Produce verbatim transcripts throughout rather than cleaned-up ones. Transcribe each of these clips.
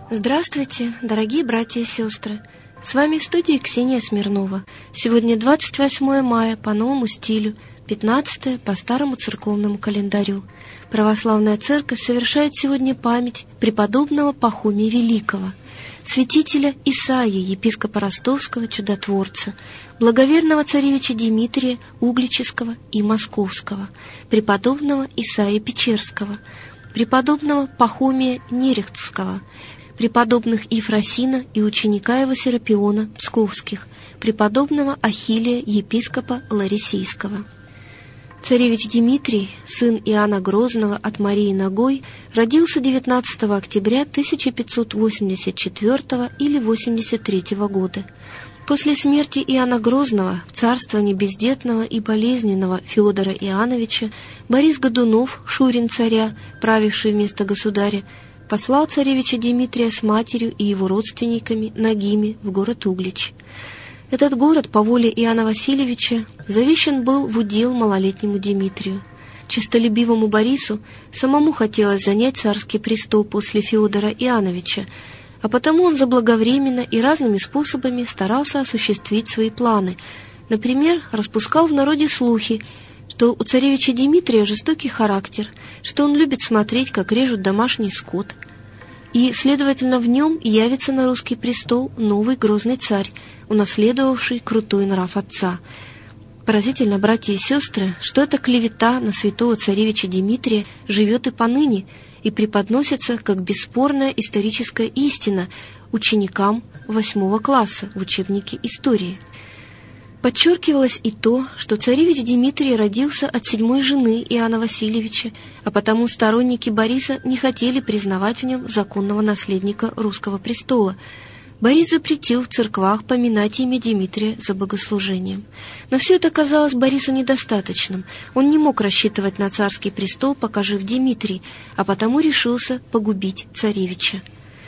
Здравствуйте, дорогие братья и сестры! С вами в студии Ксения Смирнова. Сегодня двадцать восьмое мая по новому стилю, пятнадцатое по старому церковному календарю. Православная церковь совершает сегодня память преподобного Пахомия Великого, святителя Исаии, епископа Ростовского, чудотворца, благоверного царевича Дмитрия Угличского и Московского, преподобного Исаии Печерского, преподобного Пахомия Нерехтского, преподобных Ефросина и ученика его Серапиона Псковских, преподобного Ахилия, епископа Ларисейского. Царевич Дмитрий, сын Иоанна Грозного от Марии Нагой, родился девятнадцатого октября тысяча пятьсот восемьдесят четвёртого или восемьдесят третьего года. После смерти Иоанна Грозного в царствовании бездетного и болезненного Феодора Иоанновича Борис Годунов, шурин царя, правивший вместо государя, послал царевича Дмитрия с матерью и его родственниками Нагими в город Углич. Этот город по воле Иоанна Васильевича завещан был в удел малолетнему Дмитрию. Честолюбивому Борису самому хотелось занять царский престол после Феодора Иоанновича, а потому он заблаговременно и разными способами старался осуществить свои планы. Например, распускал в народе слухи, что у царевича Дмитрия жестокий характер, что он любит смотреть, как режут домашний скот, и, следовательно, в нем явится на русский престол новый грозный царь, унаследовавший крутой нрав отца. Поразительно, братья и сестры, что эта клевета на святого царевича Дмитрия живет и поныне, и преподносится как бесспорная историческая истина ученикам восьмого класса в учебнике истории. Подчеркивалось и то, что царевич Дмитрий родился от седьмой жены Иоанна Васильевича, а потому сторонники Бориса не хотели признавать в нем законного наследника русского престола. Борис запретил в церквах поминать имя Дмитрия за богослужением. Но все это казалось Борису недостаточным. Он не мог рассчитывать на царский престол, пока жив Дмитрий, а потому решился погубить царевича.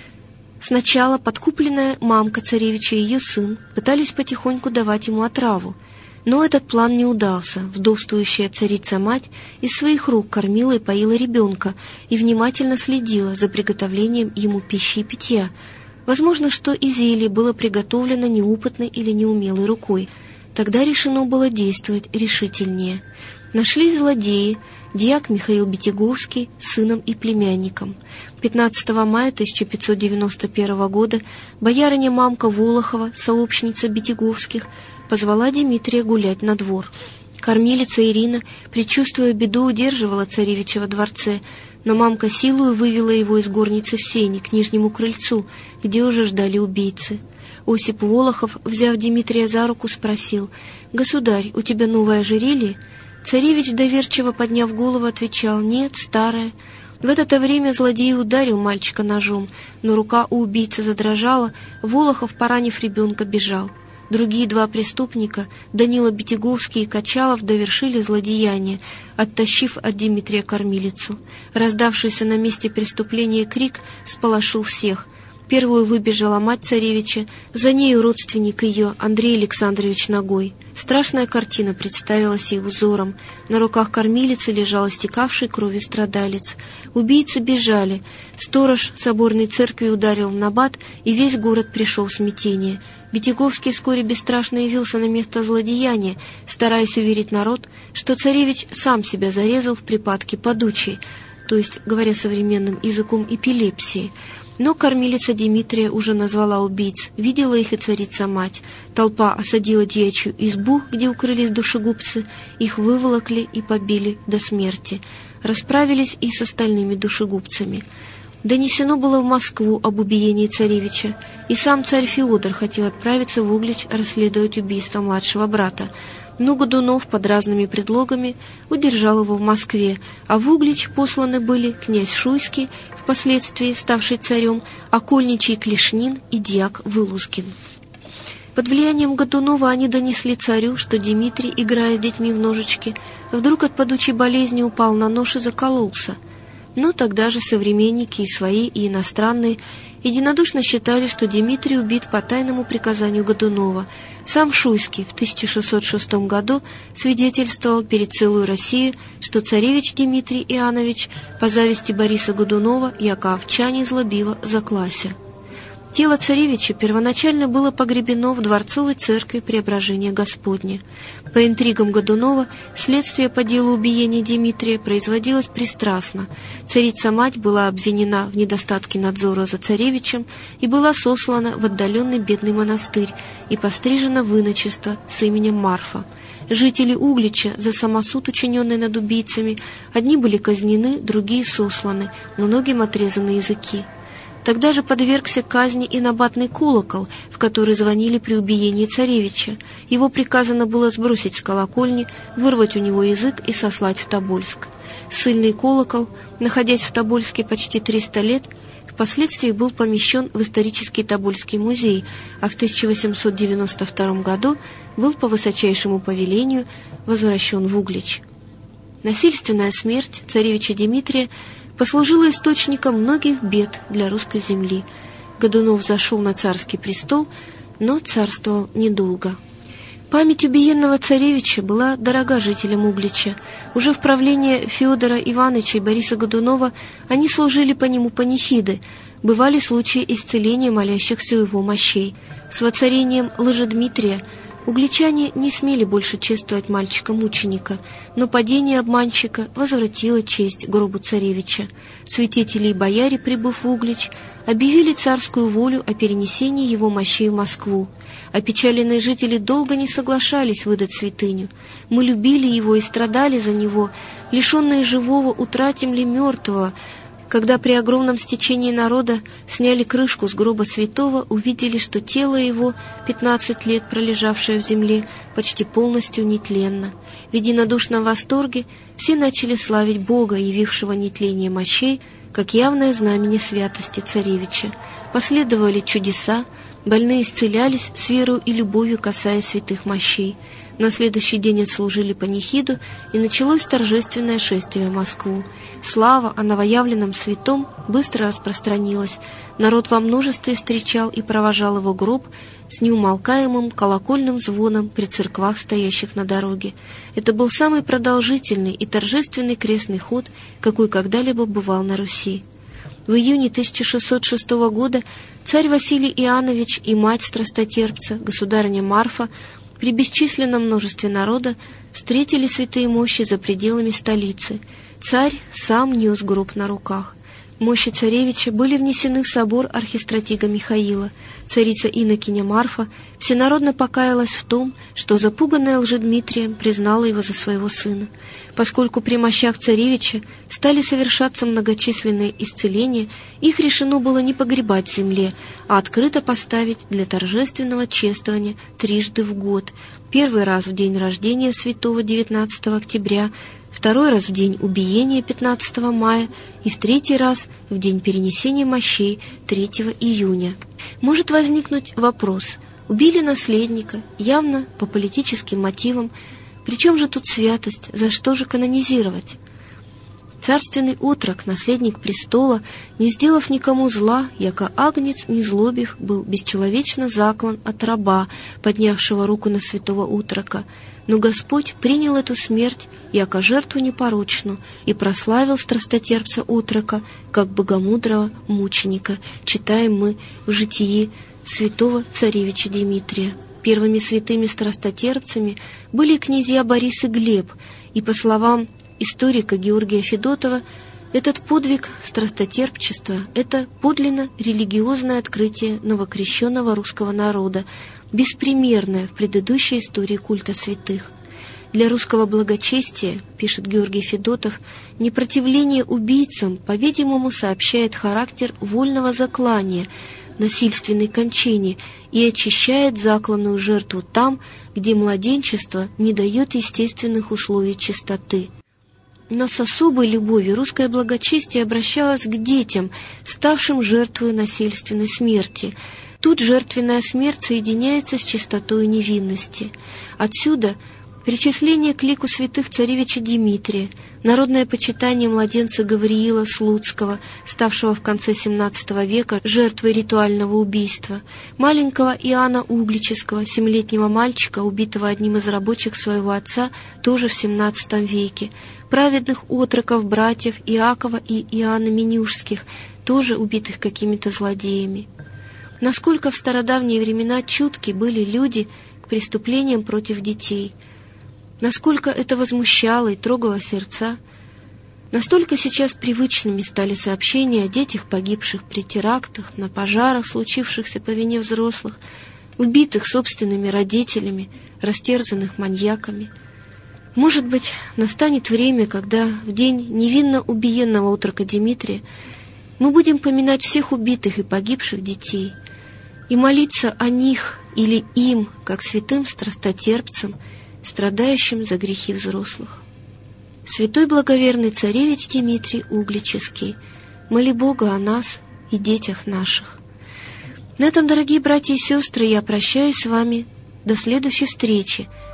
Сначала подкупленная мамка царевича и ее сын пытались потихоньку давать ему отраву, но этот план не удался. Вдовствующая царица-мать из своих рук кормила и поила ребенка и внимательно следила за приготовлением ему пищи и питья. Возможно, что и зелье было приготовлено неопытной или неумелой рукой. Тогда решено было действовать решительнее. Нашлись злодеи, дьяк Михаил Битяговский с сыном и племянником. пятнадцатого мая тысяча пятьсот девяносто первого года боярыня-мамка Волохова, сообщница Битяговских, позвала Дмитрия гулять на двор. Кормилица Ирина, предчувствуя беду, удерживала царевича во дворце, но мамка силою вывела его из горницы в сени к нижнему крыльцу, где уже ждали убийцы. Осип Волохов, взяв Дмитрия за руку, спросил: «Государь, у тебя новое ожерелье?» Царевич, доверчиво подняв голову, отвечал: «Нет, старое». В это время злодей ударил мальчика ножом, но рука у убийцы задрожала, Волохов, поранив ребенка, бежал. Другие два преступника, Данила Битяговский и Качалов, довершили злодеяние, оттащив от Дмитрия кормилицу. Раздавшийся на месте преступления крик сполошил всех. Первую выбежала мать царевича, за нею родственник ее, Андрей Александрович Нагой. Страшная картина представилась их взором. На руках кормилицы лежал истекавший кровью страдалец. Убийцы бежали. Сторож соборной церкви ударил в набат, и весь город пришел в смятение. Битяговский вскоре бесстрашно явился на место злодеяния, стараясь уверить народ, что царевич сам себя зарезал в припадке подучей, то есть, говоря современным языком, эпилепсии. Но кормилица Дмитрия уже назвала убийц, видела их и царица-мать. Толпа осадила дьячью избу, где укрылись душегубцы, их выволокли и побили до смерти. Расправились и с остальными душегубцами. Донесено было в Москву об убиении царевича, и сам царь Феодор хотел отправиться в Углич расследовать убийство младшего брата. Но Годунов под разными предлогами удержал его в Москве, а в Углич посланы были князь Шуйский, впоследствии ставший царем, окольничий Клешнин и дьяк Вылузгин. Под влиянием Годунова они донесли царю, что Дмитрий, играя с детьми в ножички, вдруг от падучей болезни упал на нож и закололся. Но тогда же современники, и свои, и иностранные, единодушно считали, что Дмитрий убит по тайному приказанию Годунова. Сам Шуйский в тысяча шестьсот шестом году свидетельствовал перед целую Россию, что царевич Дмитрий Иоаннович по зависти Бориса Годунова, яко овчане злобиво заклася. Тело царевича первоначально было погребено в дворцовой церкви Преображения Господня. По интригам Годунова следствие по делу убиения Дмитрия производилось пристрастно. Царица-мать была обвинена в недостатке надзора за царевичем и была сослана в отдаленный бедный монастырь и пострижена в иночество с именем Марфа. Жители Углича за самосуд, учиненный над убийцами, одни были казнены, другие сосланы, многим отрезаны языки. Тогда же подвергся казни и набатный колокол, в который звонили при убиении царевича. Его приказано было сбросить с колокольни, вырвать у него язык и сослать в Тобольск. Ссыльный колокол, находясь в Тобольске почти триста лет, впоследствии был помещен в исторический Тобольский музей, а в тысяча восемьсот девяносто втором году был по высочайшему повелению возвращен в Углич. Насильственная смерть царевича Дмитрия послужила источником многих бед для русской земли. Годунов зашел на царский престол, но царствовал недолго. Память убиенного царевича была дорога жителям Углича. Уже в правлении Федора Ивановича и Бориса Годунова они служили по нему панихиды. Бывали случаи исцеления молящихся у его мощей. С воцарением Лжедмитрия угличане не смели больше чествовать мальчика-мученика, но падение обманщика возвратило честь гробу царевича. Святители и бояре, прибыв в Углич, объявили царскую волю о перенесении его мощей в Москву. Опечаленные жители долго не соглашались выдать святыню. Мы любили его и страдали за него, лишенные живого утратим ли мертвого. Когда при огромном стечении народа сняли крышку с гроба святого, увидели, что тело его, пятнадцать лет пролежавшее в земле, почти полностью нетленно. В единодушном восторге все начали славить Бога, явившего нетление мощей, как явное знамение святости царевича. Последовали чудеса, больные исцелялись с верою и любовью, касаясь святых мощей. На следующий день отслужили панихиду, и началось торжественное шествие в Москву. Слава о новоявленном святом быстро распространилась. Народ во множестве встречал и провожал его гроб с неумолкаемым колокольным звоном при церквах, стоящих на дороге. Это был самый продолжительный и торжественный крестный ход, какой когда-либо бывал на Руси. В июне тысяча шестьсот шестого года царь Василий Иоаннович и мать страстотерпца, государыня Марфа, при бесчисленном множестве народа встретили святые мощи за пределами столицы. Царь сам нес гроб на руках. Мощи царевича были внесены в собор архистратига Михаила. Царица инокиня Марфа всенародно покаялась в том, что запуганная Лжедмитрием признала его за своего сына. Поскольку при мощах царевича стали совершаться многочисленные исцеления, их решено было не погребать в земле, а открыто поставить для торжественного чествования трижды в год. Первый раз в день рождения святого девятнадцатого октября, второй раз в день убиения пятнадцатого мая и в третий раз в день перенесения мощей третьего июня. Может возникнуть вопрос: убили наследника, явно по политическим мотивам, причем же тут святость, за что же канонизировать? Царственный отрок, наследник престола, не сделав никому зла, яко агнец, не злобив, был бесчеловечно заклан от раба, поднявшего руку на святого отрока. Но Господь принял эту смерть, яко жертву непорочную, и прославил страстотерпца отрока, как богомудрого мученика, читаем мы в житии святого царевича Дмитрия. Первыми святыми страстотерпцами были князья Борис и Глеб, и, по словам историка Георгия Федотова, этот подвиг страстотерпчества — это подлинно религиозное открытие новокрещенного русского народа, беспримерное в предыдущей истории культа святых. Для русского благочестия, пишет Георгий Федотов, непротивление убийцам, по-видимому, сообщает характер вольного заклания, насильственной кончине и очищает закланную жертву там, где младенчество не дает естественных условий чистоты. Но с особой любовью русское благочестие обращалось к детям, ставшим жертвой насильственной смерти. Тут жертвенная смерть соединяется с чистотой невинности. Отсюда причисление к лику святых царевича Дмитрия, народное почитание младенца Гавриила Слуцкого, ставшего в конце семнадцатого века жертвой ритуального убийства, маленького Иоанна Углического, семилетнего мальчика, убитого одним из рабочих своего отца, тоже в семнадцатом веке, праведных отроков, братьев Иакова и Иоанна Менюшских, тоже убитых какими-то злодеями. насколько в стародавние времена чутки были люди к преступлениям против детей, насколько это возмущало и трогало сердца, настолько сейчас привычными стали сообщения о детях, погибших при терактах, на пожарах, случившихся по вине взрослых, убитых собственными родителями, растерзанных маньяками. Может быть, настанет время, когда в день невинно убиенного утрока Димитрия мы будем поминать всех убитых и погибших детей и молиться о них или им, как святым страстотерпцам, страдающим за грехи взрослых. Святой благоверный царевич Димитрий Угличский, моли Бога о нас и детях наших. На этом, дорогие братья и сестры, я прощаюсь с вами до следующей встречи